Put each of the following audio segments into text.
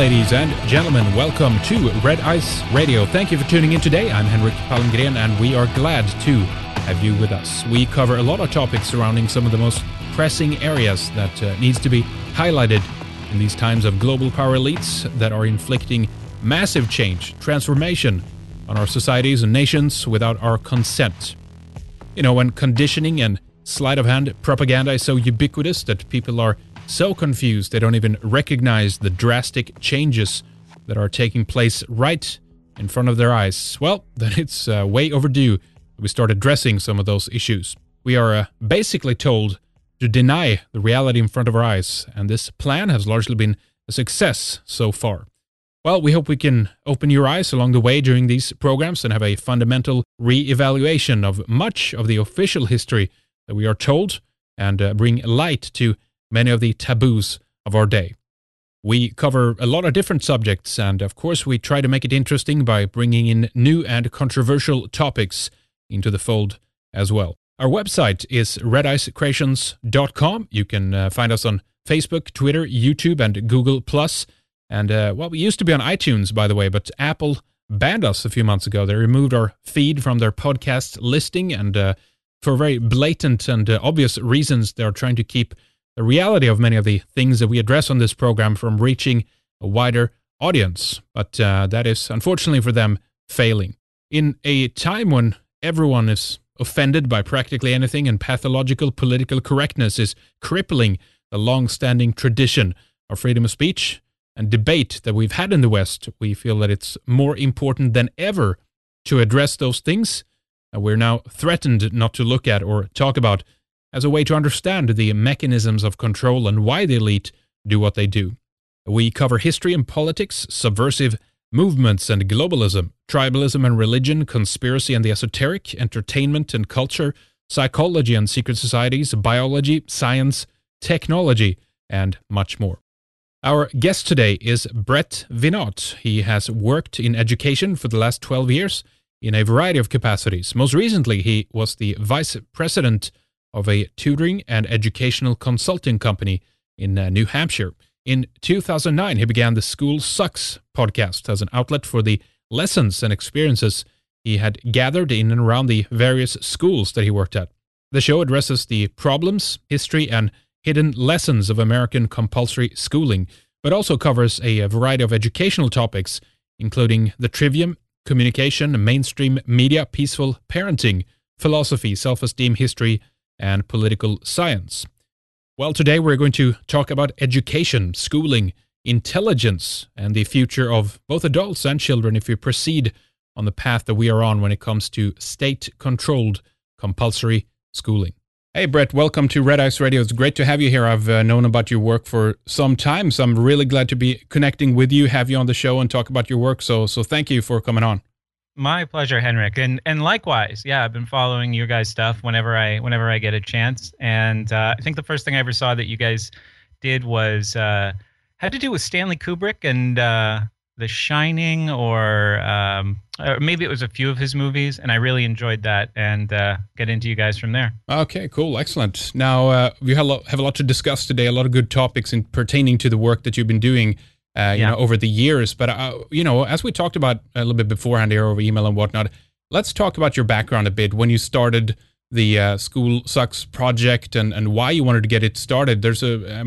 ladies and gentlemen. Welcome to Red Ice Radio. Thank you for tuning in today. I'm Henrik Palmgren, and we are glad to have you with us. We cover a lot of topics surrounding some of the most pressing areas that needs to be highlighted in these times of global power elites that are inflicting massive change, transformation on our societies and nations without our consent. You know, when conditioning and sleight of hand propaganda is so ubiquitous that people are so confused they don't even recognize the drastic changes that are taking place right in front of their eyes, well, then it's way overdue that we start addressing some of those issues. We are basically told to deny the reality in front of our eyes, and this plan has largely been a success so far. Well, we hope we can open your eyes along the way during these programs and have a fundamental re-evaluation of much of the official history that we are told and bring light to many of the taboos of our day. We cover a lot of different subjects, and of course we try to make it interesting by bringing in new and controversial topics into the fold as well. Our website is redicecreations.com. You can find us on Facebook, Twitter, YouTube, and Google+. And, we used to be on iTunes, by the way, but Apple banned us a few months ago. They removed our feed from their podcast listing, and for very blatant and obvious reasons, they're trying to keep the reality of many of the things that we address on this program from reaching a wider audience. But that is, unfortunately for them, failing. In a time when everyone is offended by practically anything and pathological political correctness is crippling the long-standing tradition of freedom of speech and debate that we've had in the West, we feel that it's more important than ever to address those things that we're now threatened not to look at or talk about as a way to understand the mechanisms of control and why the elite do what they do. We cover history and politics, subversive movements and globalism, tribalism and religion, conspiracy and the esoteric, entertainment and culture, psychology and secret societies, biology, science, technology, and much more. Our guest today is Brett Vinot. He has worked in education for the last 12 years in a variety of capacities. Most recently, he was the vice president of a tutoring and educational consulting company in New Hampshire. In 2009, he began the School Sucks podcast as an outlet for the lessons and experiences he had gathered in and around the various schools that he worked at. The show addresses the problems, history, and hidden lessons of American compulsory schooling, but also covers a variety of educational topics, including the trivium, communication, mainstream media, peaceful parenting, philosophy, self-esteem, history, and political science. Well, today we're going to talk about education, schooling, intelligence, and the future of both adults and children if we proceed on the path that we are on when it comes to state-controlled compulsory schooling. Hey, Brett, welcome to Red Ice Radio. It's great to have you here. I've known about your work for some time, so I'm really glad to be connecting with you, have you on the show, and talk about your work. So thank you for coming on. My pleasure, Henrik, and likewise. Yeah, I've been following your guys' stuff whenever I get a chance, and I think the first thing I ever saw that you guys did was had to do with Stanley Kubrick and The Shining, or maybe it was a few of his movies, and I really enjoyed that, and get into you guys from there. Okay, cool, excellent. Now we have a lot to discuss today, a lot of good topics pertaining to the work that you've been doing. Over the years. But, as we talked about a little bit beforehand here over email and whatnot, let's talk about your background a bit. When you started the School Sucks project and why you wanted to get it started. It's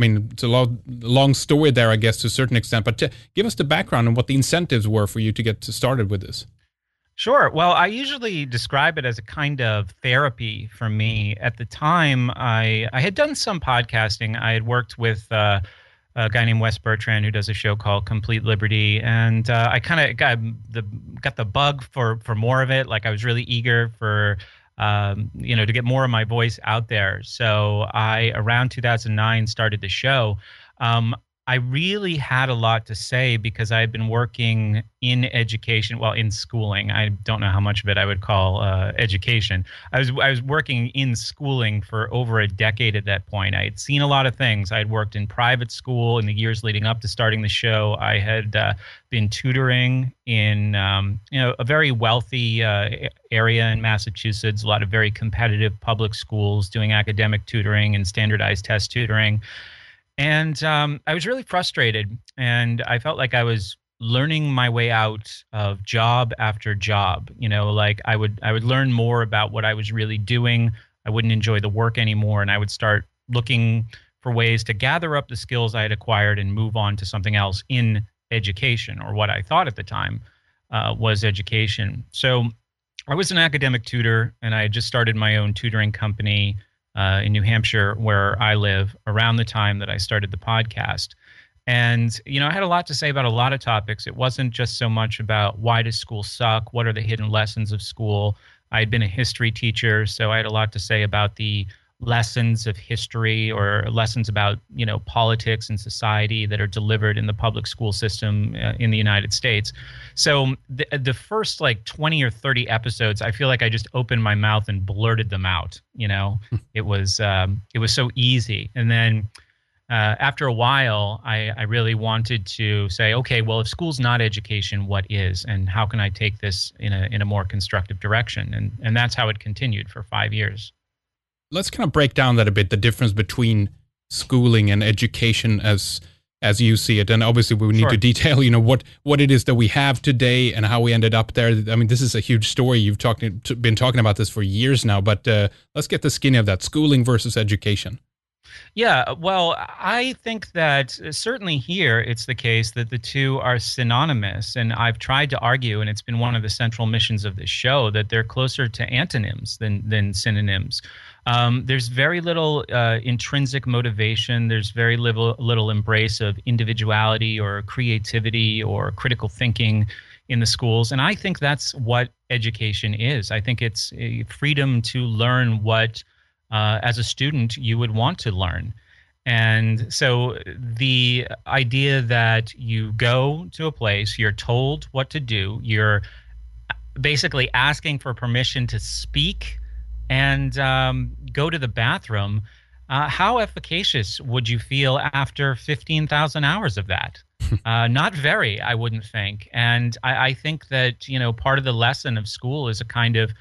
a long story there, I guess, to a certain extent. But give us the background and what the incentives were for you to get started with this. Sure. Well, I usually describe it as a kind of therapy for me. At the time, I had done some podcasting. I had worked with a guy named Wes Bertrand who does a show called Complete Liberty, and I kind of got the bug for more of it. Like I was really eager for to get more of my voice out there. So I around 2009 started the show. I really had a lot to say because I had been working in education, in schooling. I don't know how much of it I would call education. I was working in schooling for over a decade at that point. I had seen a lot of things. I had worked in private school in the years leading up to starting the show. I had been tutoring in a very wealthy area in Massachusetts, a lot of very competitive public schools, doing academic tutoring and standardized test tutoring. And I was really frustrated, and I felt like I was learning my way out of job after job. Like I would learn more about what I was really doing. I wouldn't enjoy the work anymore, and I would start looking for ways to gather up the skills I had acquired and move on to something else in education, or what I thought at the time was education. So I was an academic tutor, and I had just started my own tutoring company in New Hampshire, where I live, around the time that I started the podcast. And, I had a lot to say about a lot of topics. It wasn't just so much about why does school suck? What are the hidden lessons of school? I had been a history teacher, so I had a lot to say about the lessons of history, or lessons about, politics and society that are delivered in the public school system in the United States. So the first like 20 or 30 episodes, I feel like I just opened my mouth and blurted them out. It was so easy. And then after a while, I really wanted to say, okay, well, if school's not education, what is? And how can I take this in a more constructive direction? And that's how it continued for 5 years. Let's kind of break down that a bit, the difference between schooling and education as you see it. And obviously we need to detail, what it is that we have today and how we ended up there. I mean, this is a huge story. You've been talking about this for years now, but let's get the skinny of that, schooling versus education. Yeah, well, I think that certainly here it's the case that the two are synonymous. And I've tried to argue, and it's been one of the central missions of this show, that they're closer to antonyms than synonyms. There's very little intrinsic motivation. There's very little embrace of individuality or creativity or critical thinking in the schools. And I think that's what education is. I think it's a freedom to learn what as a student you would want to learn. And so the idea that you go to a place, you're told what to do, you're basically asking for permission to speak and go to the bathroom, how efficacious would you feel after 15,000 hours of that? Not very, I wouldn't think. And I think that, part of the lesson of school is a kind of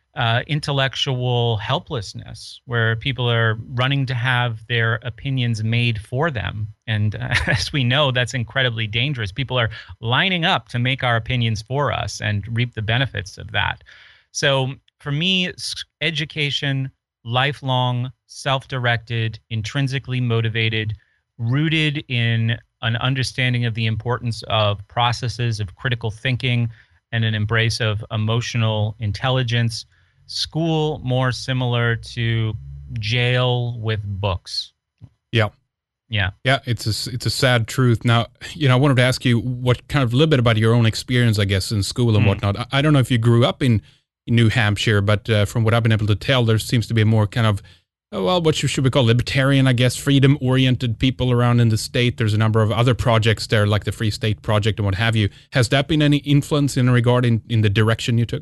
intellectual helplessness, where people are running to have their opinions made for them. And as we know, that's incredibly dangerous. People are lining up to make our opinions for us and reap the benefits of that. So for me, education, lifelong, self-directed, intrinsically motivated, rooted in an understanding of the importance of processes of critical thinking and an embrace of emotional intelligence. School more similar to jail with books. Yeah. It's a sad truth. Now, I wanted to ask you what kind of a little bit about your own experience, I guess, in school and whatnot. I don't know if you grew up in New Hampshire, but from what I've been able to tell, there seems to be more kind of, what should we call libertarian, I guess, freedom-oriented people around in the state. There's a number of other projects there, like the Free State Project and what have you. Has that been any influence in regard in the direction you took?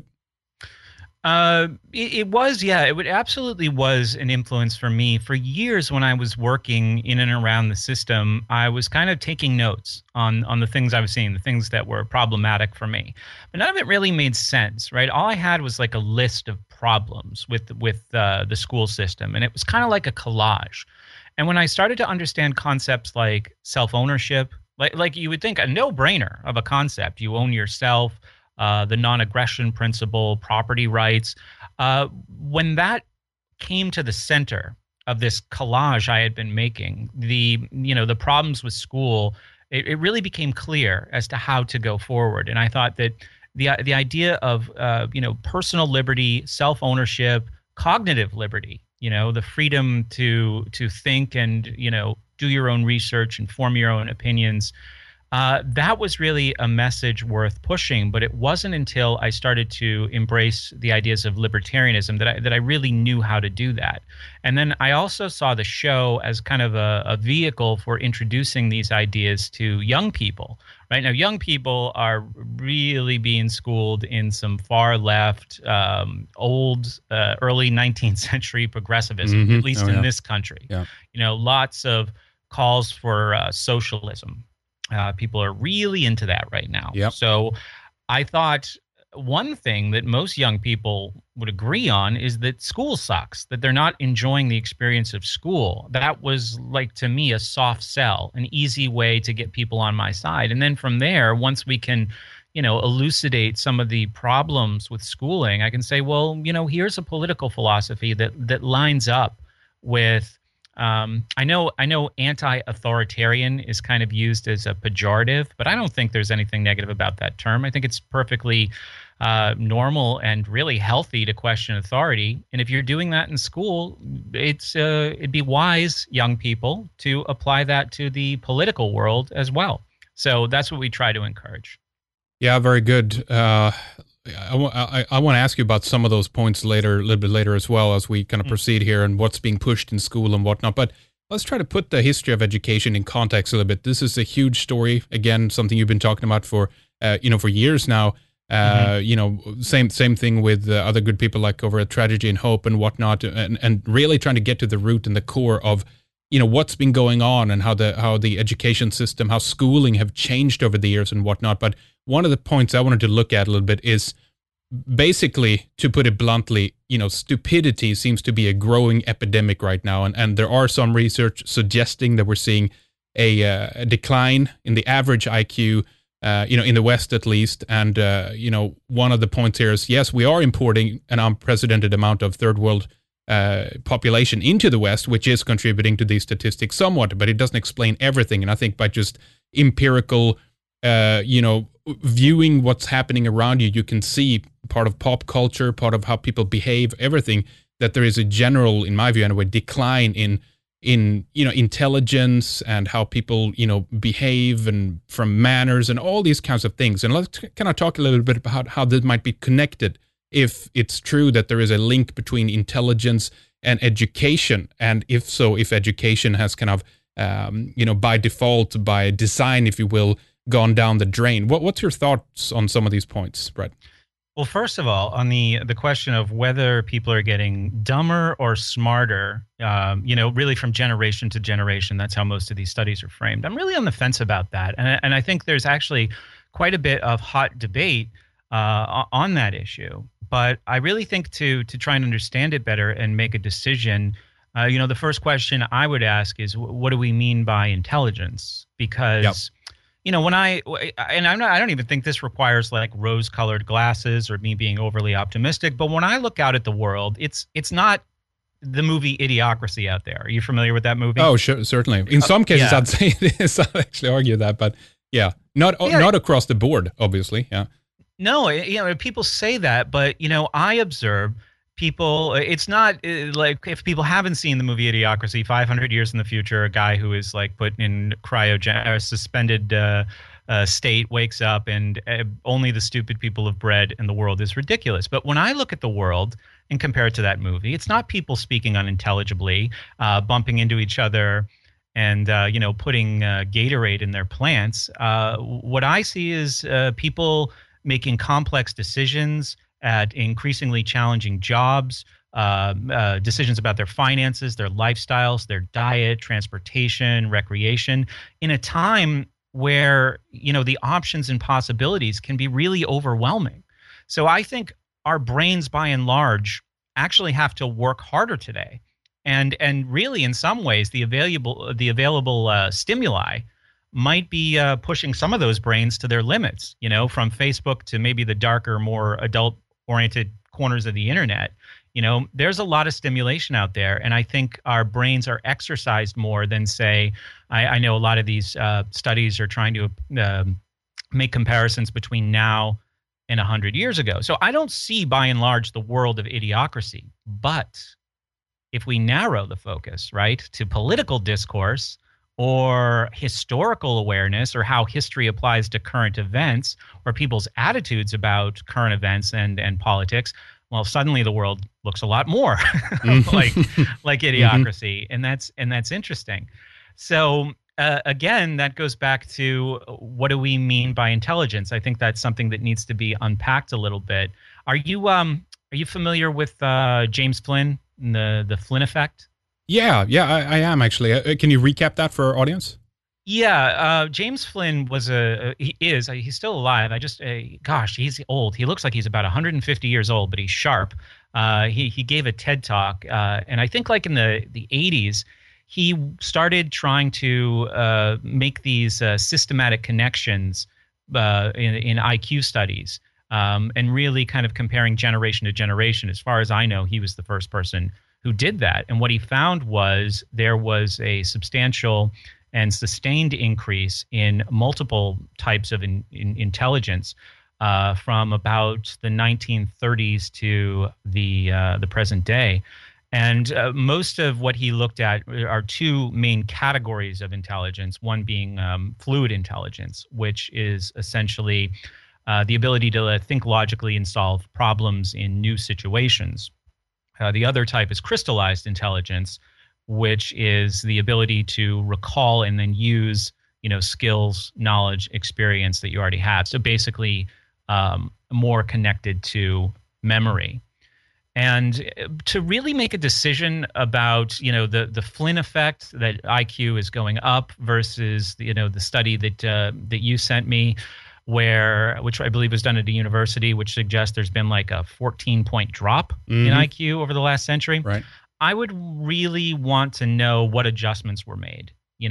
It was, yeah, it absolutely was an influence for me. For years when I was working in and around the system, I was kind of taking notes on the things I was seeing, the things that were problematic for me. But none of it really made sense, right? All I had was like a list of problems with the school system, and it was kind of like a collage. And when I started to understand concepts like self-ownership, like you would think a no-brainer of a concept, you own yourself, the non-aggression principle, property rights. When that came to the center of this collage I had been making, the problems with school, it really became clear as to how to go forward. And I thought that the idea of personal liberty, self-ownership, cognitive liberty, the freedom to think and do your own research and form your own opinions. That was really a message worth pushing, but it wasn't until I started to embrace the ideas of libertarianism that I really knew how to do that. And then I also saw the show as kind of a vehicle for introducing these ideas to young people. Right now, young people are really being schooled in some far left, old, early 19th century progressivism, at least in this country. Yeah. Lots of calls for socialism. People are really into that right now. Yep. So I thought one thing that most young people would agree on is that school sucks, that they're not enjoying the experience of school. That was, like, to me, a soft sell, an easy way to get people on my side. And then from there, once we can, elucidate some of the problems with schooling, I can say, well, here's a political philosophy that lines up with, I know anti-authoritarian is kind of used as a pejorative, but I don't think there's anything negative about that term. I think it's perfectly normal and really healthy to question authority. And if you're doing that in school, it'd be wise, young people, to apply that to the political world as well. So that's what we try to encourage. Yeah, very good. I want to ask you about some of those points a little bit later as well, as we kind of proceed here and what's being pushed in school and whatnot. But let's try to put the history of education in context a little bit. This is a huge story. Again, something you've been talking about for years now. Same thing with other good people like over at Tragedy and Hope and whatnot, and really trying to get to the root and the core of what's been going on and how the education system, how schooling have changed over the years and whatnot. But one of the points I wanted to look at a little bit is basically, to put it bluntly, stupidity seems to be a growing epidemic right now, and there are some research suggesting that we're seeing a decline in the average IQ. In the West at least. And, one of the points here is, yes, we are importing an unprecedented amount of third world population into the West, which is contributing to these statistics somewhat, but it doesn't explain everything. And I think by just empirical, viewing what's happening around you, you can see part of pop culture, part of how people behave, everything, that there is a general, in my view anyway, decline in intelligence and how people behave, and from manners and all these kinds of things. And let's kind of talk a little bit about how this might be connected, if it's true that there is a link between intelligence and education, and if so, if education has kind of by default, by design, if you will, gone down the drain. What's your thoughts on some of these points, Brett? Well, first of all, on the question of whether people are getting dumber or smarter, really from generation to generation, that's how most of these studies are framed. I'm really on the fence about that. And I think there's actually quite a bit of hot debate on that issue. But I really think to try and understand it better and make a decision, the first question I would ask is, what do we mean by intelligence? Because... Yep. I don't even think this requires like rose-colored glasses or me being overly optimistic, but when I look out at the world, it's not the movie Idiocracy out there. Are you familiar with that movie? Oh, sure, certainly. In some cases, I'd say it is. I'd actually argue that, but not across the board, obviously. Yeah. No, people say that, but I observe people, it's not like, if people haven't seen the movie Idiocracy, 500 years in the future, a guy who is like put in suspended state wakes up and only the stupid people have bread and the world is ridiculous. But when I look at the world and compare it to that movie, it's not people speaking unintelligibly, bumping into each other and, putting Gatorade in their plants. What I see is people making complex decisions at increasingly challenging jobs, decisions about their finances, their lifestyles, their diet, transportation, recreation, in a time where, the options and possibilities can be really overwhelming. So I think our brains, by and large, actually have to work harder today. And really, in some ways, the available stimuli might be pushing some of those brains to their limits, from Facebook to maybe the darker, more adult-oriented corners of the internet. There's a lot of stimulation out there, and I think our brains are exercised more than, say, I know a lot of these studies are trying to make comparisons between now and 100 years ago. So I don't see, by and large, the world of idiocracy. But if we narrow the focus, right, to political discourse or historical awareness, or how history applies to current events, or people's attitudes about current events and politics, well, suddenly the world looks a lot more like Idiocracy, and that's interesting. So again, that goes back to, what do we mean by intelligence? I think that's something that needs to be unpacked a little bit. Are you familiar with James Flynn and the Flynn effect? Yeah, I am actually. Can you recap that for our audience? Yeah, James Flynn was he's still alive. Gosh, he's old. He looks like he's about 150 years old, but he's sharp. He gave a TED talk, and I think like in the 80s, he started trying to make these systematic connections in IQ studies, and really kind of comparing generation to generation. As far as I know, he was the first person who did that. And what he found was there was a substantial and sustained increase in multiple types of intelligence from about the 1930s to the present day. And most of what he looked at are two main categories of intelligence, one being fluid intelligence, which is essentially the ability to think logically and solve problems in new situations. The other type is crystallized intelligence, which is the ability to recall and then use, skills, knowledge, experience that you already have. So basically, more connected to memory. And to really make a decision about, the Flynn effect, that IQ is going up versus, the study that you sent me, which I believe was done at a university, which suggests there's been like a 14-point drop in IQ over the last century. Right. I would really want to know what adjustments were made.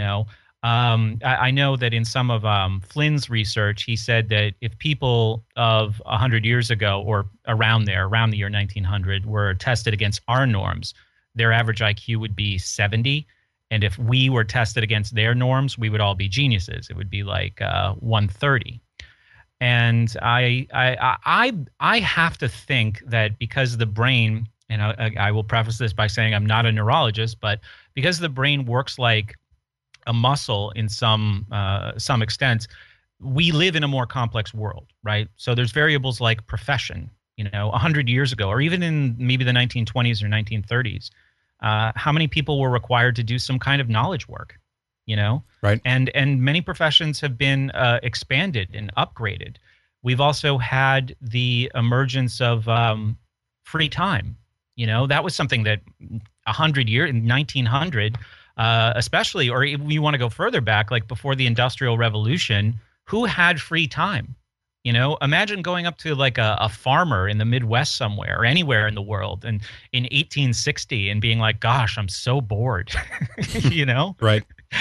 I know that in some of Flynn's research, he said that if people of 100 years ago or around the year 1900 were tested against our norms, their average IQ would be 70. And if we were tested against their norms, we would all be geniuses. It would be like 130. And I have to think that because the brain, and I will preface this by saying I'm not a neurologist, but because the brain works like a muscle in some extent, we live in a more complex world, right? So there's variables like profession. 100 years ago, or even in maybe the 1920s or 1930s, how many people were required to do some kind of knowledge work? Right. And many professions have been expanded and upgraded. We've also had the emergence of free time. That was something that 100 years, in 1900, especially, or if you want to go further back, like before the Industrial Revolution, who had free time? Imagine going up to like a farmer in the Midwest somewhere or anywhere in the world and in 1860 and being like, gosh, I'm so bored, Right.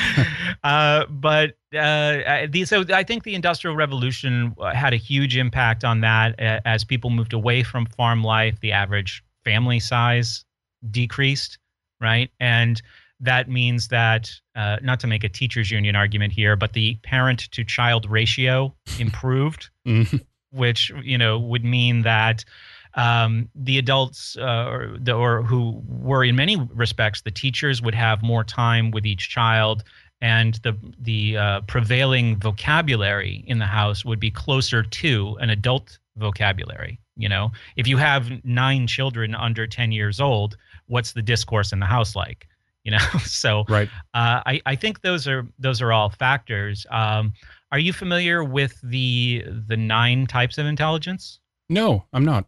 So I think the Industrial Revolution had a huge impact on that. As people moved away from farm life, the average family size decreased, right? And that means that, not to make a teachers union argument here, but the parent to child ratio improved, which, would mean that the adults or who were in many respects the teachers would have more time with each child, and the prevailing vocabulary in the house would be closer to an adult vocabulary. If you have 9 children under 10 years old, what's the discourse in the house like? So right. I think those are all factors. Are you familiar with the 9 types of intelligence? No, I'm not.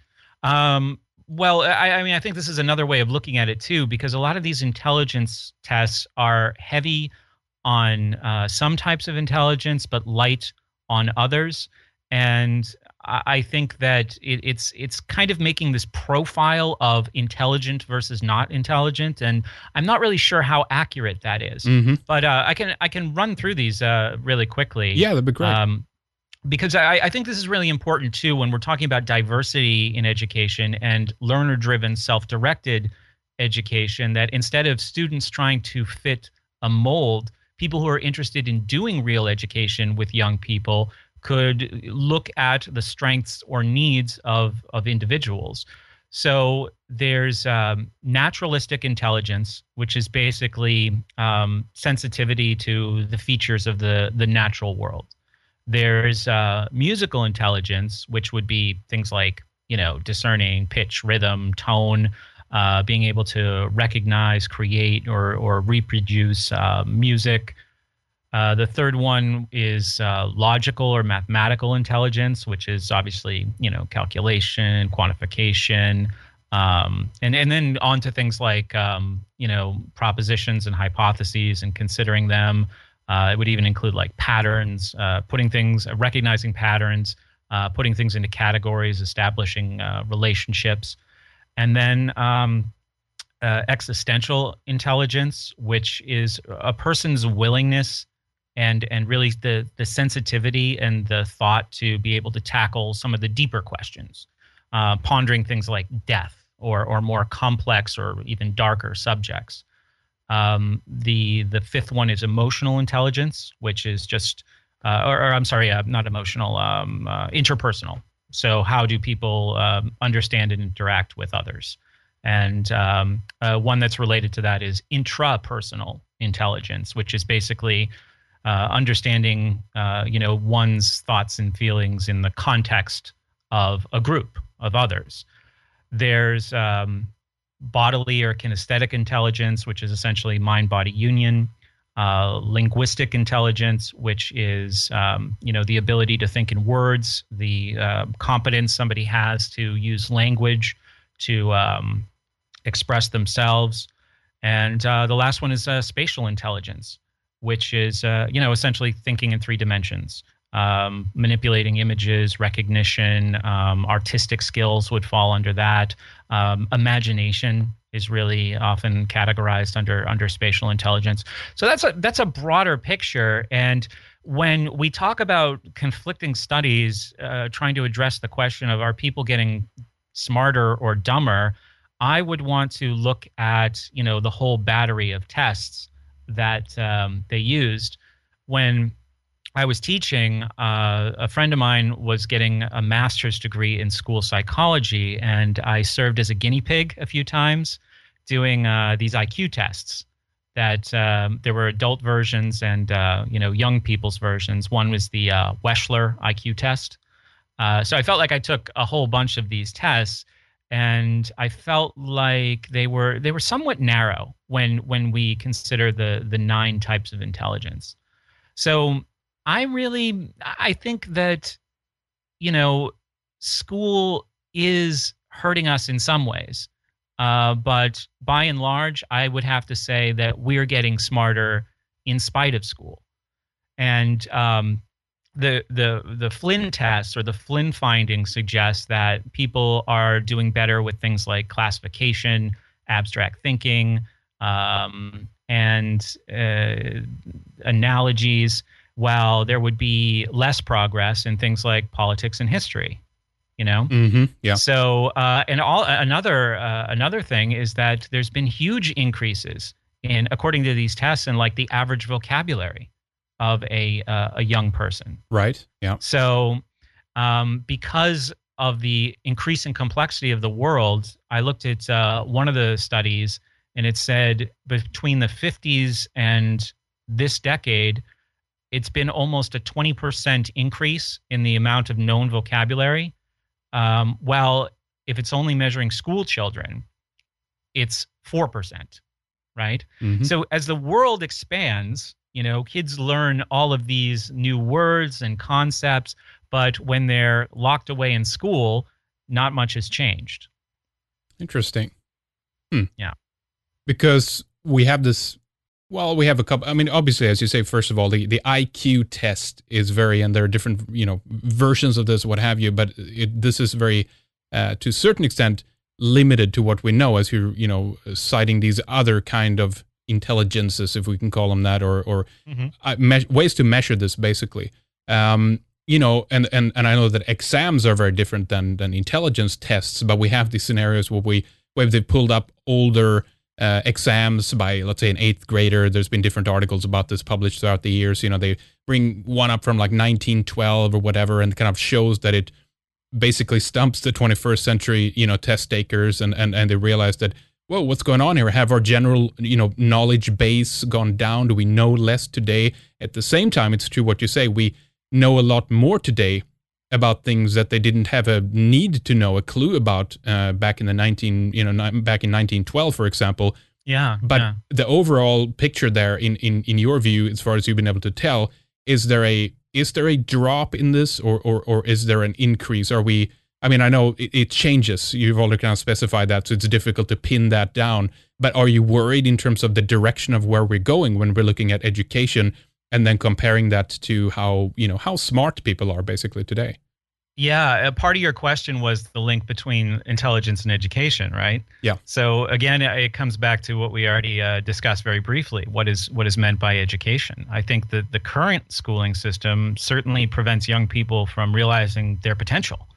Well, I think this is another way of looking at it too, because a lot of these intelligence tests are heavy on some types of intelligence, but light on others. And I think that it's kind of making this profile of intelligent versus not intelligent, and I'm not really sure how accurate that is. But I can run through these really quickly. Yeah, that'd be great. Because I think this is really important too when we're talking about diversity in education and learner-driven, self-directed education, that instead of students trying to fit a mold, people who are interested in doing real education with young people could look at the strengths or needs of individuals. So there's naturalistic intelligence, which is basically sensitivity to the features of the natural world. There's musical intelligence, which would be things like, discerning pitch, rhythm, tone, being able to recognize, create, or reproduce music. The third one is logical or mathematical intelligence, which is obviously, calculation, quantification, and then on to things like, propositions and hypotheses and considering them, It would even include like patterns, recognizing patterns, putting things into categories, establishing relationships, and then existential intelligence, which is a person's willingness and really the sensitivity and the thought to be able to tackle some of the deeper questions, pondering things like death or more complex or even darker subjects. The fifth one is emotional intelligence, which is just, not emotional, interpersonal. So how do people understand and interact with others? And one that's related to that is intrapersonal intelligence, which is basically understanding, one's thoughts and feelings in the context of a group of others. There's bodily or kinesthetic intelligence, which is essentially mind-body union. Linguistic intelligence, which is the ability to think in words, the competence somebody has to use language to express themselves. And the last one is spatial intelligence, which is essentially thinking in 3 dimensions. Manipulating images, recognition, artistic skills would fall under that. Imagination is really often categorized under spatial intelligence. So that's a broader picture. And when we talk about conflicting studies trying to address the question of are people getting smarter or dumber, I would want to look at the whole battery of tests that they used. When I was teaching, a friend of mine was getting a master's degree in school psychology, and I served as a guinea pig a few times doing these IQ tests that there were adult versions and young people's versions. One was the Wechsler IQ test. So I felt like I took a whole bunch of these tests, and I felt like they were somewhat narrow when we consider the 9 types of intelligence. So I think that, school is hurting us in some ways. But by and large, I would have to say that we're getting smarter in spite of school. And the Flynn tests or the Flynn findings suggest that people are doing better with things like classification, abstract thinking, and analogies, while there would be less progress in things like politics and history. Mm-hmm, yeah. So another thing is that there's been huge increases in, according to these tests, in like the average vocabulary of a young person. Right. Yeah. So because of the increasing complexity of the world, I looked at one of the studies, and it said between the 50s and this decade, it's been almost a 20% increase in the amount of known vocabulary. Well, if it's only measuring school children, it's 4%, right? Mm-hmm. So as the world expands, kids learn all of these new words and concepts, but when they're locked away in school, not much has changed. Interesting. Yeah. Because we have this, we have a couple, obviously, as you say, first of all, the IQ test is and there are different, versions of this, what have you, but this is very, to a certain extent, limited to what we know, as you're, citing these other kind of intelligences, if we can call them that, or ways to measure this, basically. And I know that exams are very different than intelligence tests, but we have these scenarios where they've pulled up older exams by, let's say, an 8th grader. There's been different articles about this published throughout the years. They bring one up from like 1912 or whatever, and kind of shows that it basically stumps the 21st century, test takers, and they realize that, whoa, what's going on here? Have our general, knowledge base gone down? Do we know less today? At the same time, it's true what you say. We know a lot more today about things that they didn't have a need to know, a clue about back in 1912, for example. Yeah. But the overall picture there, in your view, as far as you've been able to tell, is there a drop in this, or is there an increase? Are we? I know it changes. You've already kind of specified that, so it's difficult to pin that down. But are you worried in terms of the direction of where we're going when we're looking at education? and then comparing that to how smart people are basically today. Yeah, a part of your question was the link between intelligence and education, right? Yeah. So again, it comes back to what we already discussed very briefly. What is meant by education? I think that the current schooling system certainly prevents young people from realizing their potential,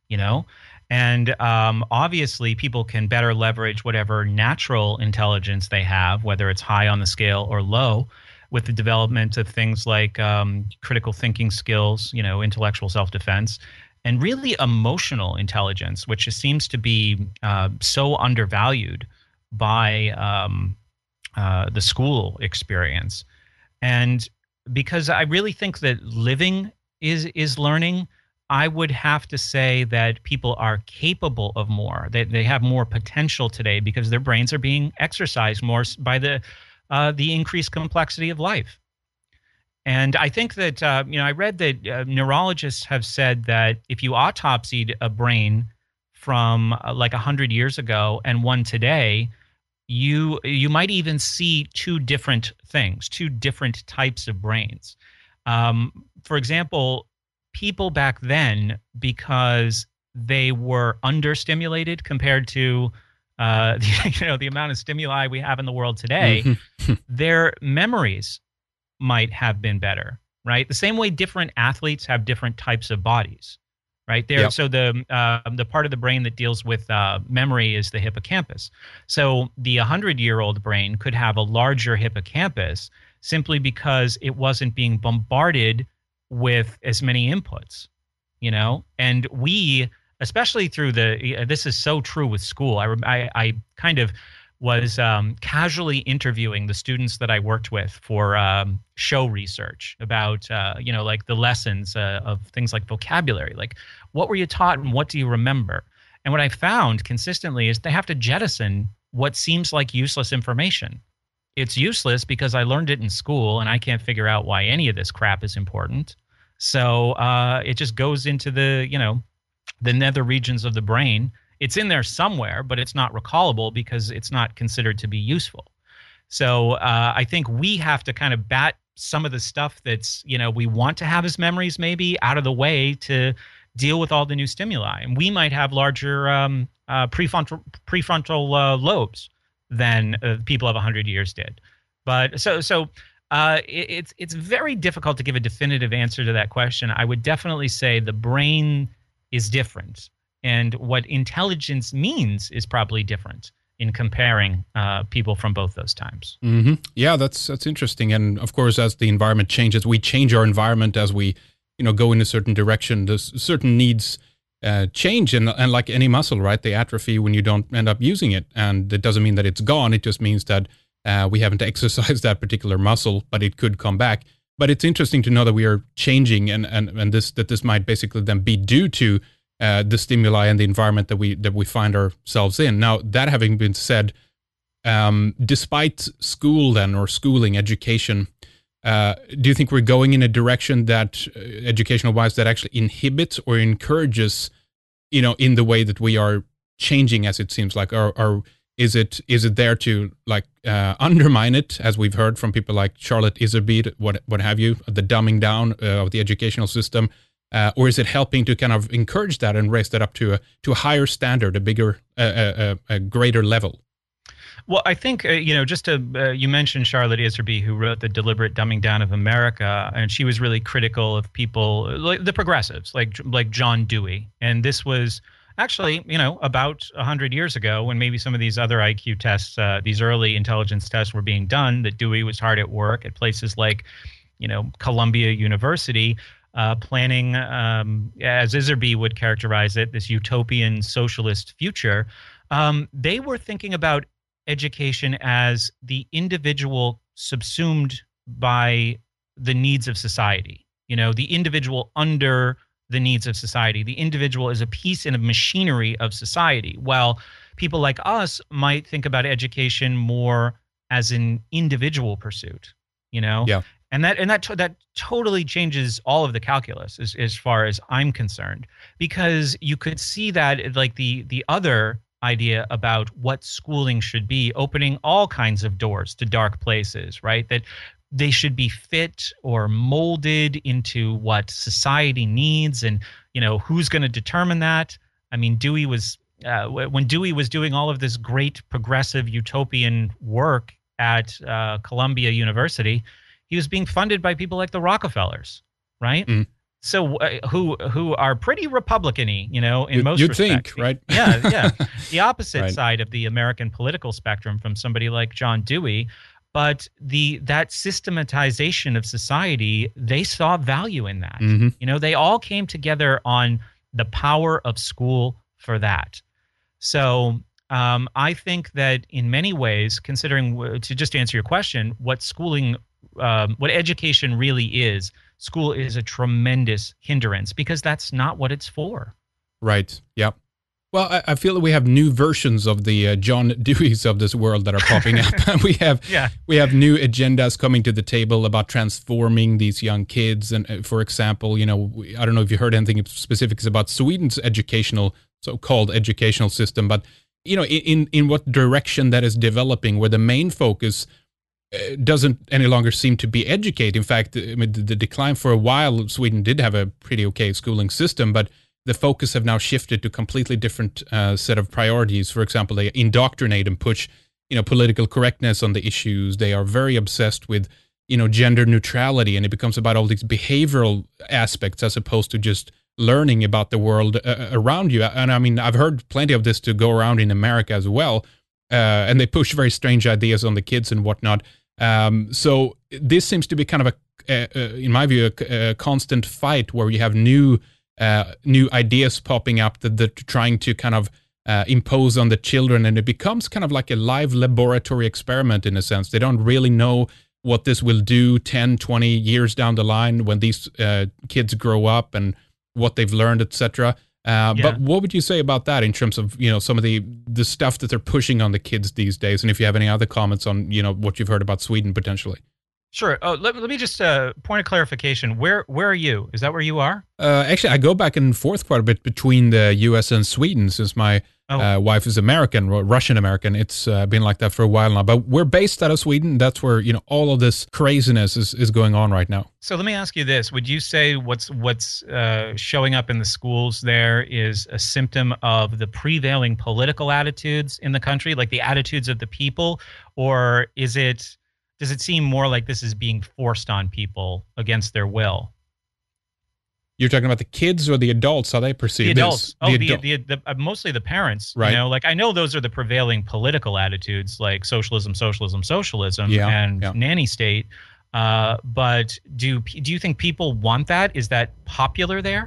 and obviously people can better leverage whatever natural intelligence they have, whether it's high on the scale or low, with the development of things like critical thinking skills, intellectual self-defense, and really emotional intelligence, which seems to be so undervalued by the school experience. And because I really think that living is learning, I would have to say that people are capable of more. They have more potential today because their brains are being exercised more by the increased complexity of life. And I think that, I read that neurologists have said that if you autopsied a brain from like 100 years ago and one today, you might even see two different things, two different types of brains. For example, people back then, because they were understimulated compared to the amount of stimuli we have in the world today, their memories might have been better, right? The same way different athletes have different types of bodies, right? There, yep. So the part of the brain that deals with memory is the hippocampus. So the 100-year-old brain could have a larger hippocampus simply because it wasn't being bombarded with as many inputs, And we, especially through this is so true with school. I kind of was casually interviewing the students that I worked with for show research about, like the lessons of things like vocabulary. Like, what were you taught and what do you remember? And what I found consistently is they have to jettison what seems like useless information. It's useless because I learned it in school and I can't figure out why any of this crap is important. So it just goes into the nether regions of the brain. It's in there somewhere, but it's not recallable because it's not considered to be useful. So I think we have to kind of bat some of the stuff that's, we want to have as memories maybe out of the way to deal with all the new stimuli. And we might have larger prefrontal lobes than people of 100 years did. But it's very difficult to give a definitive answer to that question. I would definitely say the brain is different. And what intelligence means is probably different in comparing people from both those times. Mm-hmm. Yeah, that's interesting. And of course, as the environment changes, we change our environment as we, go in a certain direction. There's certain needs change, and like any muscle, right? They atrophy when you don't end up using it, and it doesn't mean that it's gone. It just means that we haven't exercised that particular muscle, but it could come back. But it's interesting to know that we are changing, and this might basically then be due to the stimuli and the environment that we find ourselves in. Now, that having been said, despite schooling, education, do you think we're going in a direction that, educational-wise, that actually inhibits or encourages, in the way that we are changing, as it seems like, or is it there to undermine it, as we've heard from people like Charlotte Iserbyt, what have you, the dumbing down of the educational system? Or is it helping to kind of encourage that and raise that up to a higher standard, a bigger, a greater level? Well, I think, you mentioned Charlotte Iserbyt, who wrote The Deliberate Dumbing Down of America, and she was really critical of people, like the progressives, like John Dewey. And this was actually, about 100 years ago, when maybe some of these other IQ tests, these early intelligence tests were being done, that Dewey was hard at work at places like, Columbia University, planning, as Iserbyt would characterize it, this utopian socialist future. They were thinking about education as the individual subsumed by the needs of society, the individual under the needs of society. The individual is a piece in a machinery of society, while people like us might think about education more as an individual pursuit, Yeah. And that totally changes all of the calculus as far as I'm concerned, because you could see that like the other idea about what schooling should be, opening all kinds of doors to dark places, right? That they should be fit or molded into what society needs, and who's going to determine that. I mean, Dewey was when Dewey was doing all of this great progressive utopian work at Columbia University, he was being funded by people like the Rockefellers, right? Mm. So who are pretty Republican-y, in most respects. You'd think, right? Yeah. The opposite side of the American political spectrum from somebody like John Dewey. But that systematization of society, they saw value in that. Mm-hmm. They all came together on the power of school for that. So I think that in many ways, considering, to just answer your question, what education really is, school is a tremendous hindrance because that's not what it's for. Right. Yeah. Well, I feel that we have new versions of the John Deweys of this world that are popping up. we have new agendas coming to the table about transforming these young kids. And for example, I don't know if you heard anything specifics about Sweden's so-called educational system, but in what direction that is developing, where the main focus doesn't any longer seem to be educate. In fact, I mean, the decline for a while, Sweden did have a pretty okay schooling system, but the focus have now shifted to completely different set of priorities. For example, they indoctrinate and push, political correctness on the issues. They are very obsessed with, gender neutrality, and it becomes about all these behavioral aspects as opposed to just learning about the world around you. And I mean, I've heard plenty of this to go around in America as well, and they push very strange ideas on the kids and whatnot. So this seems to be kind of in my view, a constant fight where you have new ideas popping up that they're trying to kind of impose on the children, and it becomes kind of like a live laboratory experiment in a sense. They don't really know what this will do 10, 20 years down the line when these kids grow up and what they've learned, etc. But what would you say about that in terms of, some of the stuff that they're pushing on the kids these days? And if you have any other comments on, what you've heard about Sweden potentially. Sure. Oh, let me just point of clarification. Where are you? Is that where you are? Actually, I go back and forth quite a bit between the U.S. and Sweden since my wife is American, Russian American. It's been like that for a while now. But we're based out of Sweden. That's where all of this craziness is going on right now. So let me ask you this: would you say what's showing up in the schools there is a symptom of the prevailing political attitudes in the country, like the attitudes of the people, or does it seem more like this is being forced on people against their will? You're talking about the kids or the adults, how they perceive the adults. this? Mostly the parents. Right. I know those are the prevailing political attitudes, like socialism, and nanny state. But do you think people want that? Is that popular there?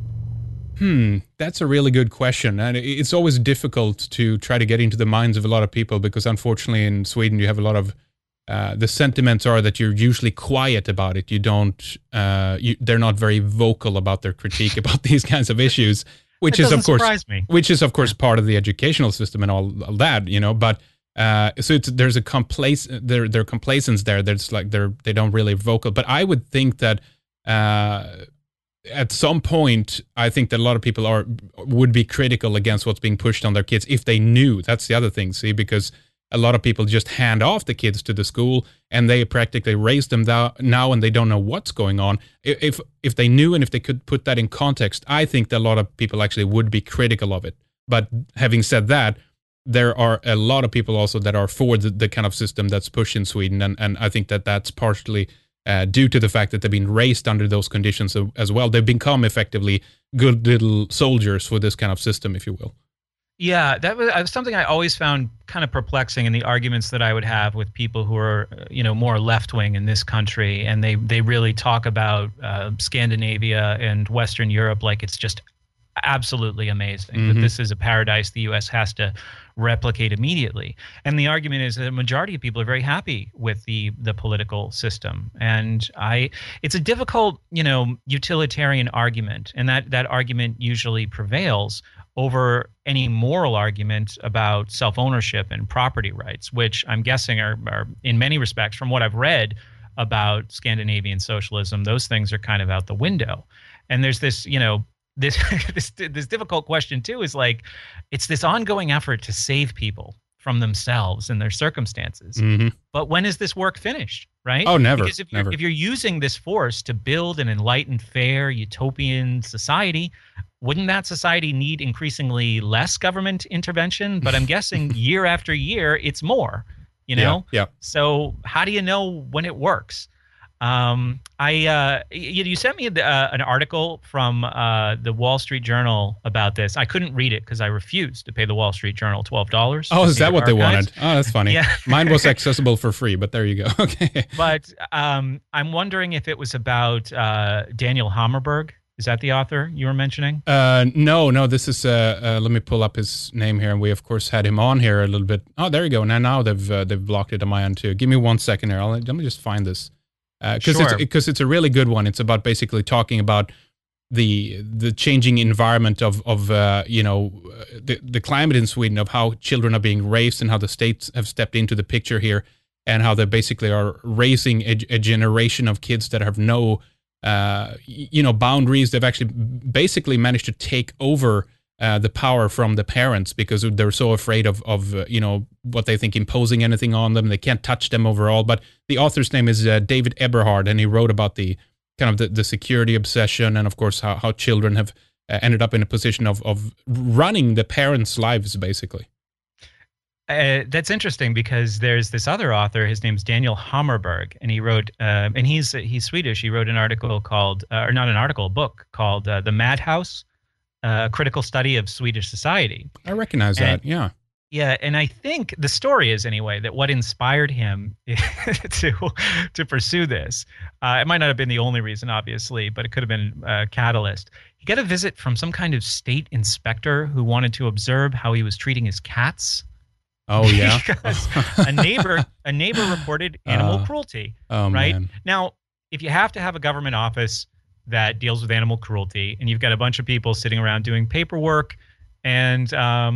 That's a really good question. And it's always difficult to try to get into the minds of a lot of people because unfortunately in Sweden you have a lot of the sentiments are that you're usually quiet about it. You don't. They're not very vocal about their critique about these kinds of issues, which is of course part of the educational system and all that. But so there's a their complacence there. There's like they don't really vocal. But I would think that at some point, I think that a lot of people would be critical against what's being pushed on their kids if they knew. That's the other thing. See, because a lot of people just hand off the kids to the school and they practically raise them now and they don't know what's going on. If they knew and if they could put that in context, I think that a lot of people actually would be critical of it. But having said that, there are a lot of people also that are for the kind of system that's pushed in Sweden. And I think that that's partially due to the fact that they've been raised under those conditions as well. They've become effectively good little soldiers for this kind of system, if you will. Yeah, that was something I always found kind of perplexing in the arguments that I would have with people who are, more left-wing in this country, and they really talk about Scandinavia and Western Europe like it's just absolutely amazing, that this is a paradise the U.S. has to replicate immediately. And the argument is that a majority of people are very happy with the political system. And it's a difficult, utilitarian argument, and that argument usually prevails over any moral argument about self-ownership and property rights, which I'm guessing are in many respects, from what I've read about Scandinavian socialism, those things are kind of out the window. And there's this, this difficult question too, is like, it's this ongoing effort to save people from themselves and their circumstances. But when is this work finished? right? Oh, never, Because never. if you're using this force to build an enlightened, fair, utopian society, wouldn't that society need increasingly less government intervention? But I'm guessing year after year, it's more, you know? Yeah. So how do you know when it works? You sent me an article from the Wall Street Journal about this. I couldn't read it because I refused to pay the Wall Street Journal $12. Oh, is that what they wanted? Oh, that's funny. Yeah. Mine was accessible for free, but there you go. Okay. But I'm wondering if it was about Daniel Hammerberg. Is that the author you were mentioning? No. This is. Let me pull up his name here, and we of course had him on here a little bit. Oh, there you go. Now they've blocked it on my end too. Give me 1 second here. Let me just find this. Because it's a really good one. It's about basically talking about the changing environment of the climate in Sweden, of how children are being raised and how the states have stepped into the picture here, and how they basically are raising a generation of kids that have no boundaries. They've actually basically managed to take over the power from the parents because they're so afraid of what they think imposing anything on them. They can't touch them overall. But the author's name is David Eberhard, and he wrote about the kind of the security obsession, and of course how children have ended up in a position of running the parents' lives basically. That's interesting because there's this other author. His name's Daniel Hammerberg, and he wrote, and he's Swedish. He wrote an article called, or not an article, a book called "The Madhouse: Critical Study of Swedish Society." I recognize that. Yeah. Yeah, and I think the story is anyway that what inspired him to pursue this. It might not have been the only reason, obviously, but it could have been a catalyst. He got a visit from some kind of state inspector who wanted to observe how he was treating his cats. Oh yeah, because a neighbor reported animal cruelty. Oh, right man. Now, if you have to have a government office that deals with animal cruelty, and you've got a bunch of people sitting around doing paperwork and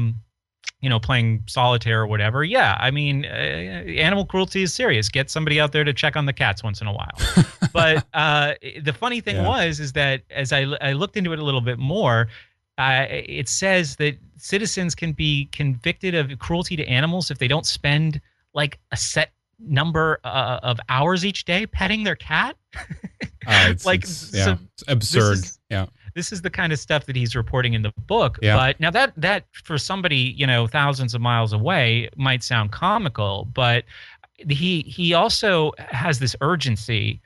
playing solitaire or whatever, yeah, I mean, animal cruelty is serious. Get somebody out there to check on the cats once in a while. But the funny thing is that as I looked into it a little bit more, it says that citizens can be convicted of cruelty to animals if they don't spend like a set number of hours each day petting their cat. It's absurd. This is the kind of stuff that he's reporting in the book. Yeah. But now that for somebody, thousands of miles away might sound comical, but he also has this urgency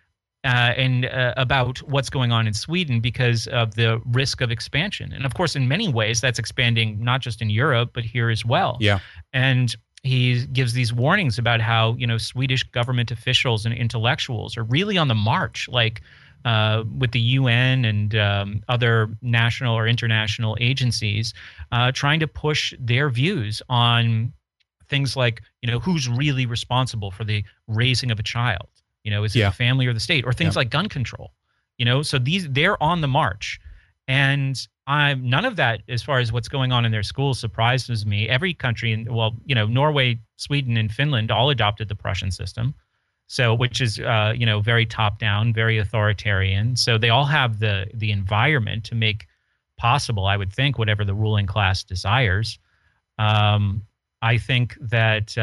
about what's going on in Sweden because of the risk of expansion. And of course, in many ways, that's expanding not just in Europe, but here as well. Yeah. And he gives these warnings about how, Swedish government officials and intellectuals are really on the march, like with the UN and other national or international agencies trying to push their views on things like, who's really responsible for the raising of a child? Is it the family or the state, or things like gun control? So they're on the march, and none of that, as far as what's going on in their schools, surprises me. Every country, Norway, Sweden, and Finland all adopted the Prussian system, which is very top down, very authoritarian. So they all have the environment to make possible, I would think, whatever the ruling class desires. I think that.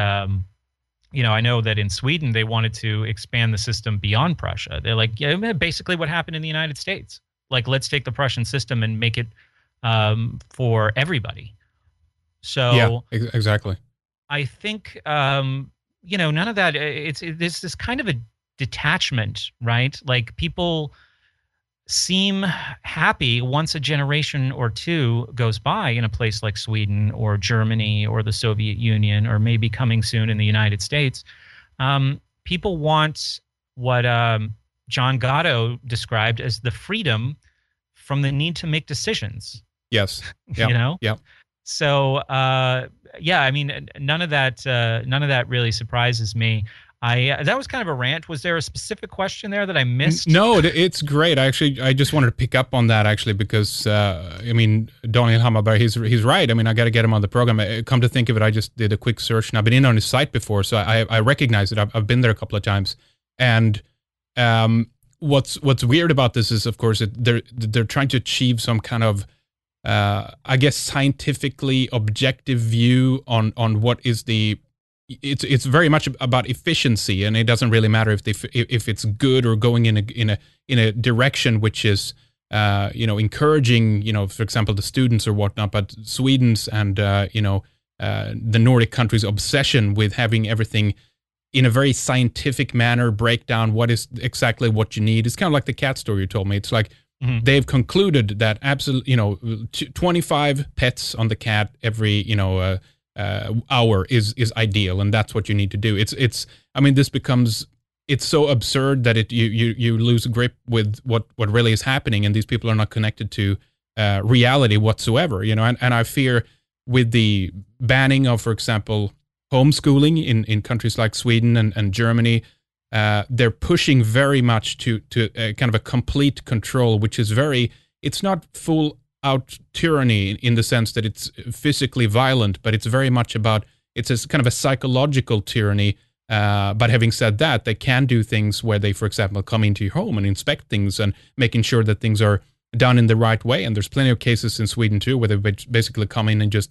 I know that in Sweden, they wanted to expand the system beyond Prussia. They're like, basically what happened in the United States. Like, let's take the Prussian system and make it for everybody. So exactly. I think, none of that, it's this kind of a detachment, right? Like, people seem happy once a generation or two goes by in a place like Sweden or Germany or the Soviet Union, or maybe coming soon in the United States. People want what John Gatto described as the freedom from the need to make decisions. Yes. Yep. Yep. So, I mean, none of that really surprises me. That was kind of a rant. Was there a specific question there that I missed? No, it's great. I just wanted to pick up on that actually because Daniel Hammerberg, he's right. I mean, I got to get him on the program. Come to think of it, I just did a quick search and I've been in on his site before, so I recognize it. I've been there a couple of times, and what's weird about this is, of course, they're trying to achieve some kind of I guess scientifically objective view on what is the it's very much about efficiency, and it doesn't really matter if it's good or going in a direction which is encouraging, for example, the students or whatnot. But Sweden's and the Nordic countries' obsession with having everything in a very scientific manner, break down what is exactly what you need. It's kind of like the cat story you told me. It's like they've concluded that absolutely, 25 pets on the cat every, hour is ideal, and that's what you need to do. It's so absurd that you lose grip with what really is happening, and these people are not connected to reality whatsoever, and I fear with the banning of, for example, homeschooling in countries like Sweden and Germany, they're pushing very much to kind of a complete control, which is it's not full out tyranny in the sense that it's physically violent, but it's very much about, it's a kind of a psychological tyranny. But having said that, they can do things where they, for example, come into your home and inspect things and making sure that things are done in the right way. And there's plenty of cases in Sweden too, where they basically come in and just,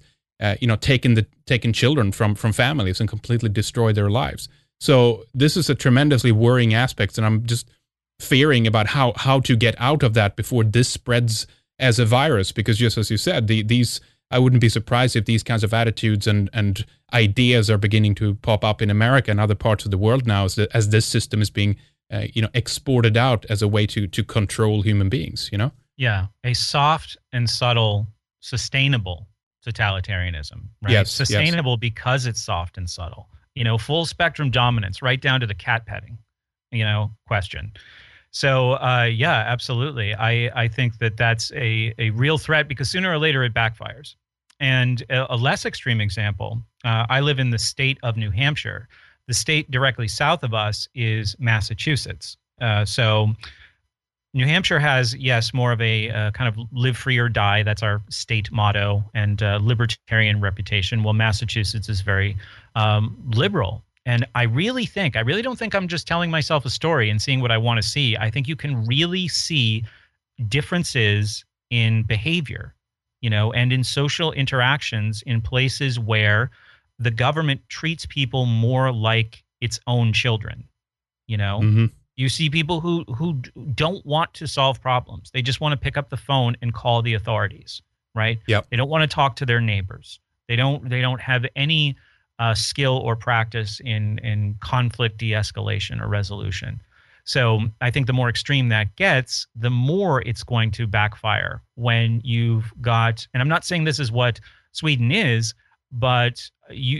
taken children from families and completely destroy their lives. So this is a tremendously worrying aspect, and I'm just fearing about how to get out of that before this spreads as a virus. Because just as you said, these I wouldn't be surprised if these kinds of attitudes and ideas are beginning to pop up in America and other parts of the world now, as this system is being exported out as a way to control human beings. Yeah, a soft and subtle, sustainable totalitarianism, right? Yes, sustainable because it's soft and subtle. Full spectrum dominance, right down to the cat petting, question. So, yeah, absolutely. I think that's a real threat, because sooner or later it backfires. And a less extreme example, I live in the state of New Hampshire. The state directly south of us is Massachusetts. So New Hampshire has, yes, more of a kind of live free or die. That's our state motto, and libertarian reputation. Well, Massachusetts is very liberal. And I really don't think I'm just telling myself a story and seeing what I want to see. I think you can really see differences in behavior, and in social interactions in places where the government treats people more like its own children, Mm-hmm. You see people who don't want to solve problems. They just want to pick up the phone and call the authorities, right? Yep. They don't want to talk to their neighbors. They don't have any skill or practice in conflict de-escalation or resolution. So I think the more extreme that gets, the more it's going to backfire when you've got, and I'm not saying this is what Sweden is, but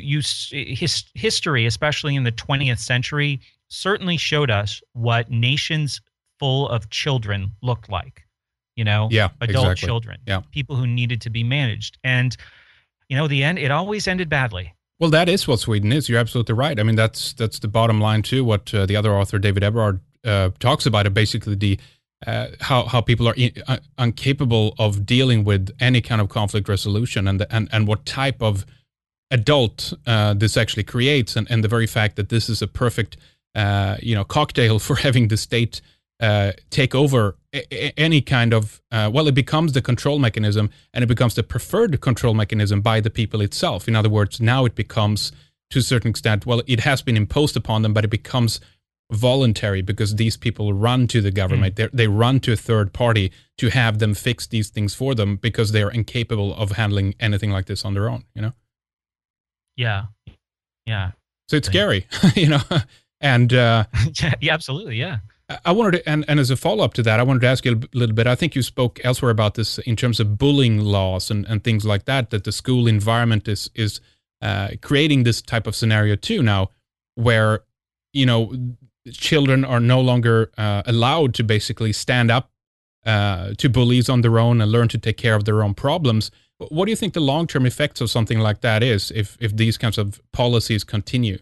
history, especially in the 20th century, certainly showed us what nations full of children looked like, adult exactly. children, yeah. People who needed to be managed. And, the end, it always ended badly. Well, that is what Sweden is. You're absolutely right. I mean, that's the bottom line too. What the other author, David Eberhard, talks about, basically how people are incapable of dealing with any kind of conflict resolution, and what type of adult this actually creates, and the very fact that this is a perfect cocktail for having the state take over any kind of, it becomes the control mechanism, and it becomes the preferred control mechanism by the people itself. In other words, now it becomes, to a certain extent, it has been imposed upon them, but it becomes voluntary, because these people run to the government. They run to a third party to have them fix these things for them, because they are incapable of handling anything like this on their own, Yeah. So it's scary, And yeah, absolutely, yeah. I wanted to, and as a follow-up to that, I wanted to ask you a little bit. I think you spoke elsewhere about this in terms of bullying laws and things like that the school environment is creating this type of scenario too now, where, children are no longer allowed to basically stand up to bullies on their own and learn to take care of their own problems. What do you think the long-term effects of something like that is if these kinds of policies continue?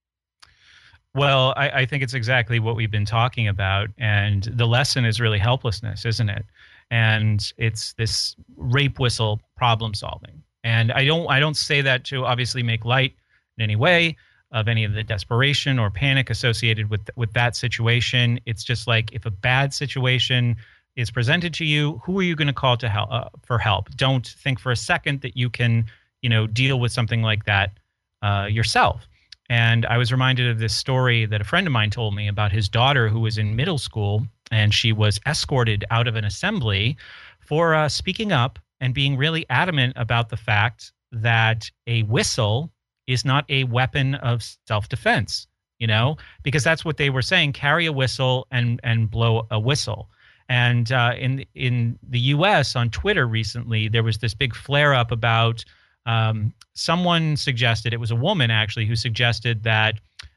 Well, I think it's exactly what we've been talking about, and the lesson is really helplessness, isn't it? And it's this rape whistle problem solving. And I don't say that to obviously make light in any way of any of the desperation or panic associated with that situation. It's just like, if a bad situation is presented to you, who are you going to call to for help? Don't think for a second that you can, deal with something like that yourself. And I was reminded of this story that a friend of mine told me about his daughter who was in middle school, and she was escorted out of an assembly for speaking up and being really adamant about the fact that a whistle is not a weapon of self-defense, because that's what they were saying: carry a whistle and blow a whistle. And in the U.S. on Twitter recently, there was this big flare-up about someone suggested, it was a woman actually, who suggested that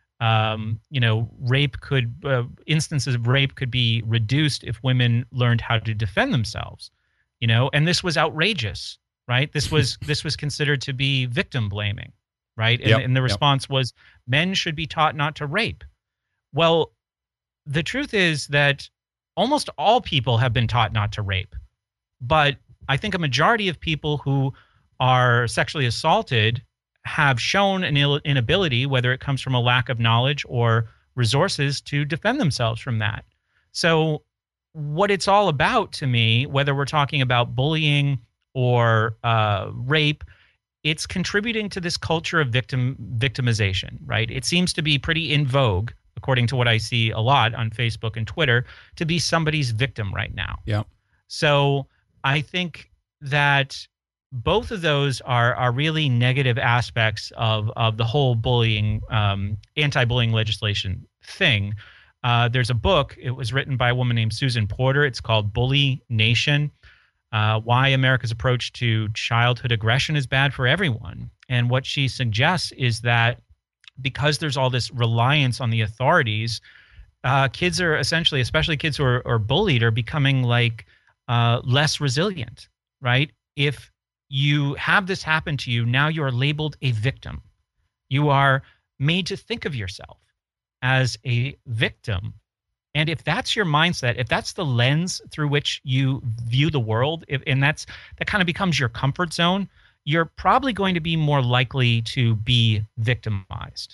instances of rape could be reduced if women learned how to defend themselves. And this was outrageous, right? This was considered to be victim blaming, right? And the response was, men should be taught not to rape. Well, the truth is that almost all people have been taught not to rape, but I think a majority of people who are sexually assaulted have shown an inability, whether it comes from a lack of knowledge or resources, to defend themselves from that. So what it's all about to me, whether we're talking about bullying or rape, it's contributing to this culture of victimization, right? It seems to be pretty in vogue, according to what I see a lot on Facebook and Twitter, to be somebody's victim right now. Yeah. So I think that both of those are really negative aspects of the whole bullying, anti-bullying legislation thing. There's a book. It was written by a woman named Susan Porter. It's called Bully Nation: Why America's Approach to Childhood Aggression is Bad for Everyone. And what she suggests is that because there's all this reliance on the authorities, kids are essentially, especially kids who are bullied, are becoming less resilient, right? If you have this happen to you, now you are labeled a victim. You are made to think of yourself as a victim. And if that's your mindset, if that's the lens through which you view the world, that kind of becomes your comfort zone, you're probably going to be more likely to be victimized,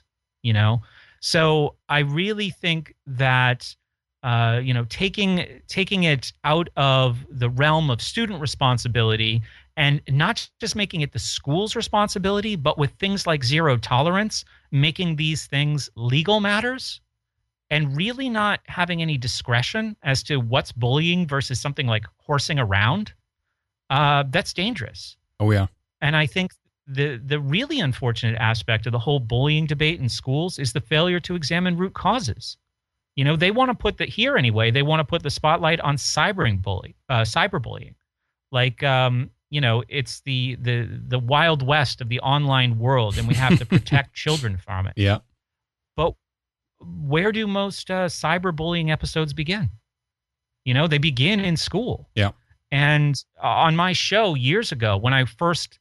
So I really think that taking it out of the realm of student responsibility, and not just making it the school's responsibility, but with things like zero tolerance, making these things legal matters, and really not having any discretion as to what's bullying versus something like horsing around, that's dangerous. Oh, yeah. And I think the really unfortunate aspect of the whole bullying debate in schools is the failure to examine root causes. They want to put they want to put the spotlight on cyberbullying. It's the Wild West of the online world, and we have to protect children from it. Yeah. But where do most cyberbullying episodes begin? They begin in school. Yeah. And on my show years ago, when I first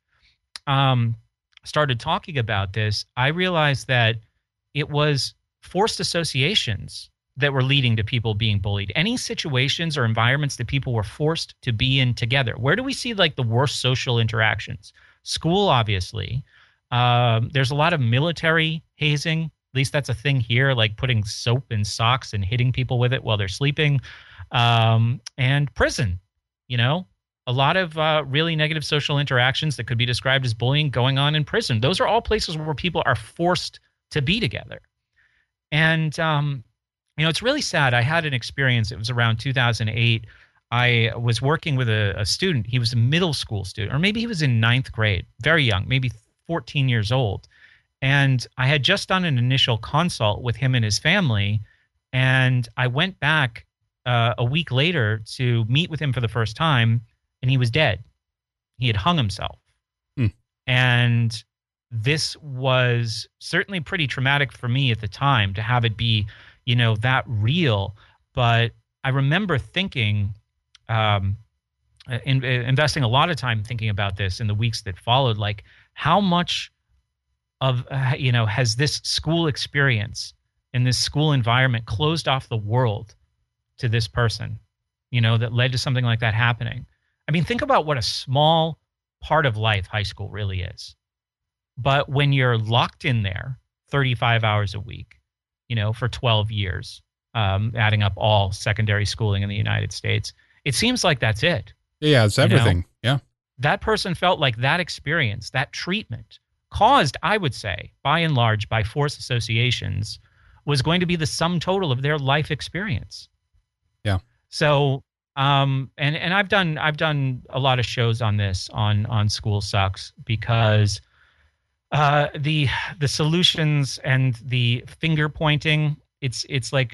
started talking about this, I realized that it was forced associations that were leading to people being bullied. Any situations or environments that people were forced to be in together. Where do we see the worst social interactions? School, obviously. There's a lot of military hazing. At least that's a thing here, like putting soap in socks and hitting people with it while they're sleeping. And prison, a lot of really negative social interactions that could be described as bullying going on in prison. Those are all places where people are forced to be together. And it's really sad. I had an experience. It was around 2008. I was working with a student. He was a middle school student, or maybe he was in ninth grade, very young, maybe 14 years old. And I had just done an initial consult with him and his family. And I went back a week later to meet with him for the first time, and he was dead. He had hung himself. And this was certainly pretty traumatic for me at the time to have it be that real. But I remember thinking, investing a lot of time thinking about this in the weeks that followed, how much of, has this school experience in this school environment closed off the world to this person, that led to something like that happening. I mean, think about what a small part of life high school really is. But when you're locked in there 35 hours a week, for 12 years, adding up all secondary schooling in the United States, it seems like that's it. Yeah, it's everything. Yeah. That person felt like that experience, that treatment caused, I would say, by and large, by forced associations, was going to be the sum total of their life experience. Yeah. So, and I've done a lot of shows on this on School Sucks, because the solutions and the finger pointing, it's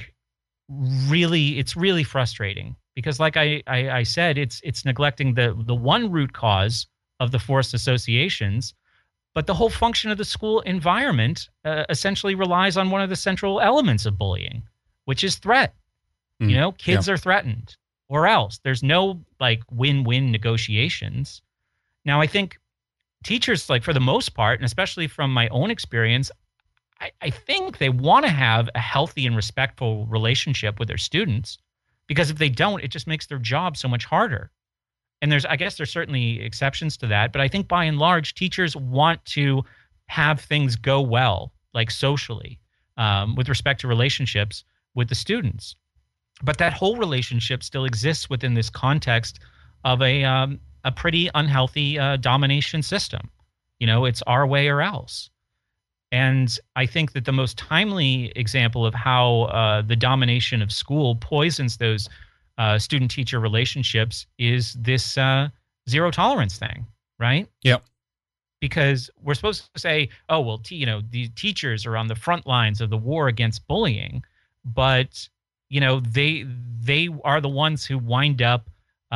really frustrating, because like I said, it's neglecting the one root cause of the forced associations. But the whole function of the school environment essentially relies on one of the central elements of bullying, which is threat. Kids are threatened, or else there's no like win-win negotiations. Now, I think teachers, like for the most part, and especially from my own experience, I think they want to have a healthy and respectful relationship with their students, because if they don't, it just makes their job so much harder. And I guess there's certainly exceptions to that, but I think by and large, teachers want to have things go well, like socially, with respect to relationships with the students. But that whole relationship still exists within this context of a pretty unhealthy domination system. It's our way or else. And I think that the most timely example of how the domination of school poisons those student-teacher relationships is this zero tolerance thing, right? Yep. Because we're supposed to say, oh, well, the teachers are on the front lines of the war against bullying, but they are the ones who wind up,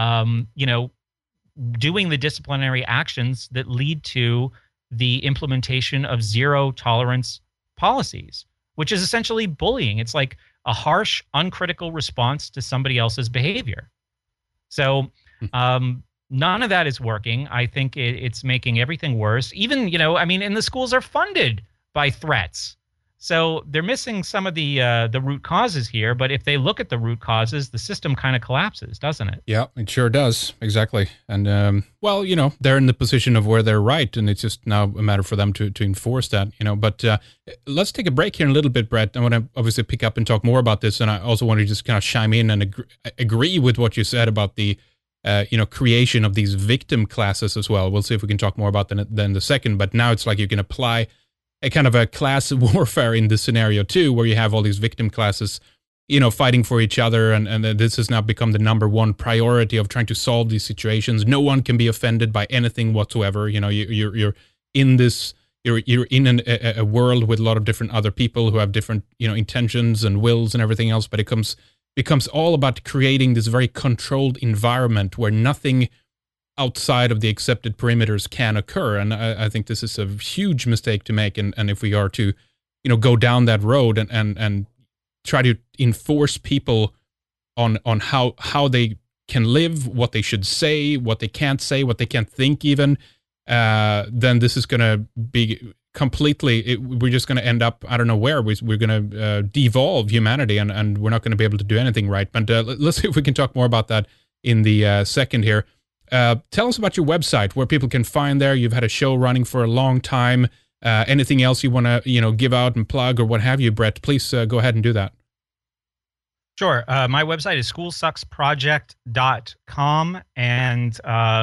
doing the disciplinary actions that lead to the implementation of zero tolerance policies, which is essentially bullying. It's like a harsh, uncritical response to somebody else's behavior. So none of that is working. I think it's making everything worse. Even, and the schools are funded by threats. So they're missing some of the root causes here. But if they look at the root causes, the system kind of collapses, doesn't it? Yeah, it sure does. Exactly. And, they're in the position of where they're right. And it's just now a matter for them to enforce that, But let's take a break here in a little bit, Brett. I want to obviously pick up and talk more about this. And I also want to just kind of chime in and agree with what you said about the, creation of these victim classes as well. We'll see if we can talk more about that in the second. But now it's like you can apply a kind of a class warfare in this scenario too, where you have all these victim classes, fighting for each other. And this has now become the number one priority of trying to solve these situations. No one can be offended by anything whatsoever. You're in this, you're in a world with a lot of different other people who have different, intentions and wills and everything else. But it becomes all about creating this very controlled environment where nothing outside of the accepted perimeters can occur. And I think this is a huge mistake to make. And if we are to, go down that road and try to enforce people on how they can live, what they should say, what they can't say, what they can't think even, then this is going to be completely, we're just going to end up, I don't know where, we're going to devolve humanity and we're not going to be able to do anything right. But let's see if we can talk more about that in the second here. Tell us about your website, where people can find there. You've had a show running for a long time. Anything else you want to, give out and plug or what have you, Brett, please go ahead and do that. Sure. My website is schoolsucksproject.com. And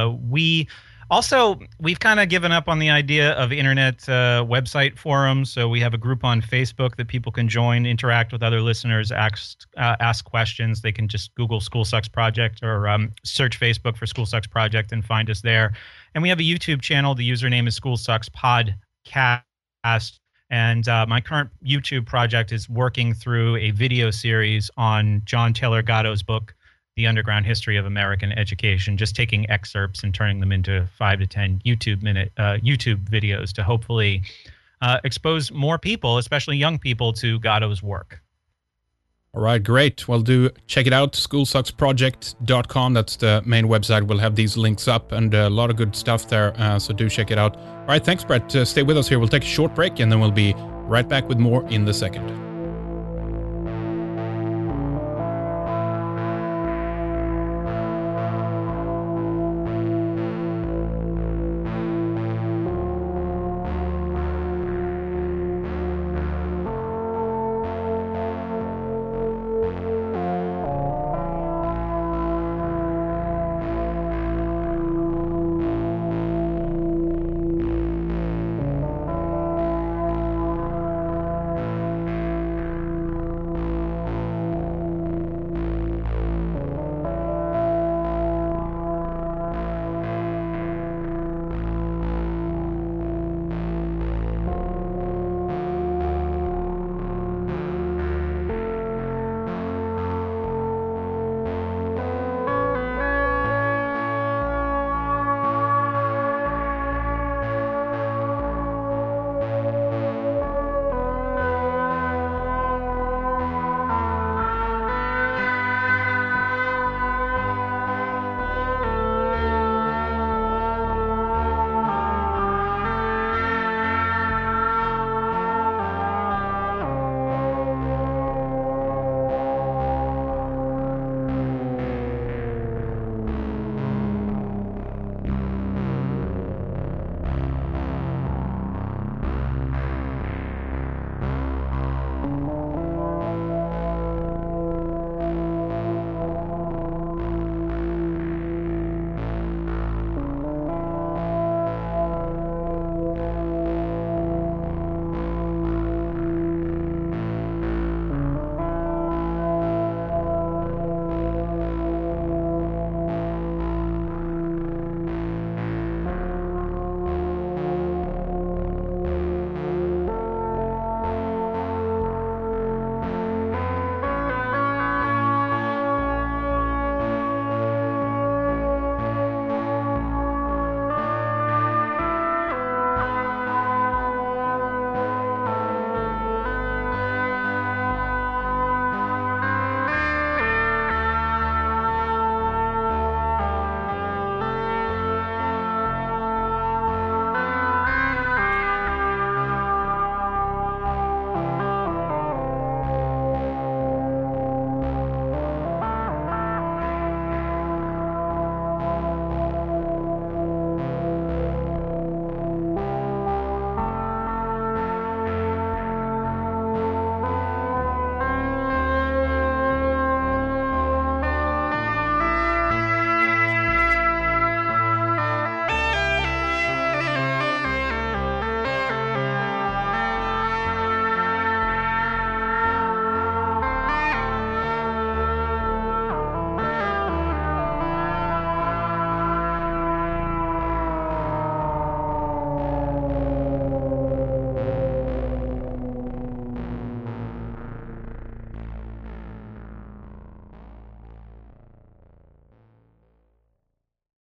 we've kind of given up on the idea of internet website forums. So we have a group on Facebook that people can join, interact with other listeners, ask questions. They can just Google School Sucks Project or search Facebook for School Sucks Project and find us there. And we have a YouTube channel. The username is School Sucks Podcast. And my current YouTube project is working through a video series on John Taylor Gatto's book, The Underground History of American Education, just taking excerpts and turning them into 5 to 10 YouTube videos to hopefully expose more people, especially young people, to Gatto's work. All right, great. Well, do check it out, schoolsucksproject.com. That's the main website. We'll have these links up and a lot of good stuff there, so do check it out. All right, thanks, Brett. Stay with us here. We'll take a short break, and then we'll be right back with more in the second.